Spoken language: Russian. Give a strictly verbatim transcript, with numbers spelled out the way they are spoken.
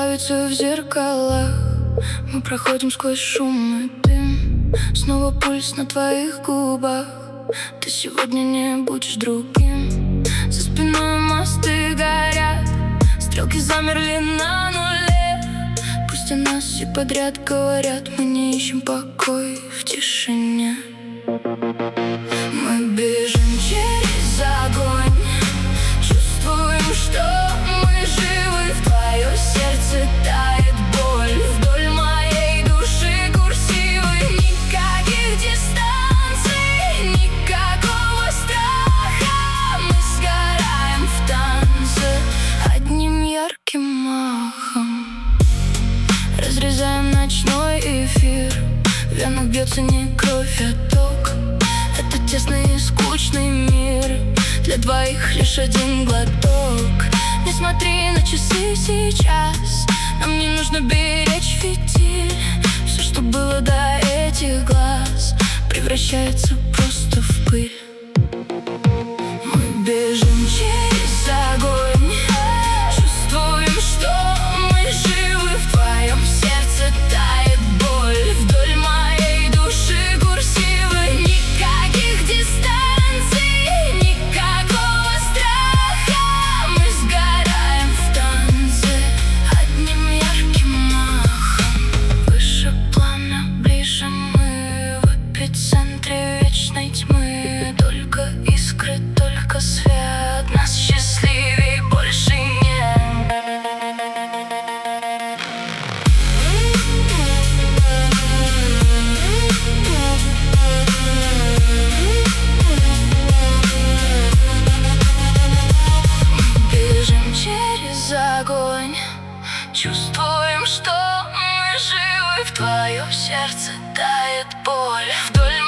красавицу в зеркалах. Мы проходим сквозь шум и дым. Снова пульс на твоих губах. Ты сегодня не будешь другим. За спиной мосты горят, стрелки замерли на нуле. Пусть о нас все подряд говорят, мы не ищем покой в тишине. Мы бежим через огонь, чувствуем, что мы живы. В твое сердце тает боль, вдоль моей души курсивы. Никаких дистанций, никакого страха. Мы сгораем в танце одним ярким махом. Разрезаем ночной эфир, в венах бьется не кровь, а ток. Это тесный и скучный мир, для двоих лишь один глоток. Не смотри на часы сейчас, нам не нужно беречь фитиль. Все, что было до этих глаз, превращается просто в пыль. Мы бежим через огонь, чувствуем, что мы живы. В твоем сердце тает боль, вдоль моей души курсивы. Никаких дистанций, никакого страха. Мы сгораем в танце одним ярким махом. Выше пламя, ближе мы, в эпицентре вечной тьмы. Только искры, только свет, нас счастливей больше нет. Бежим через огонь, чувствуем, что мы живы. В твоем сердце тает боль, вдоль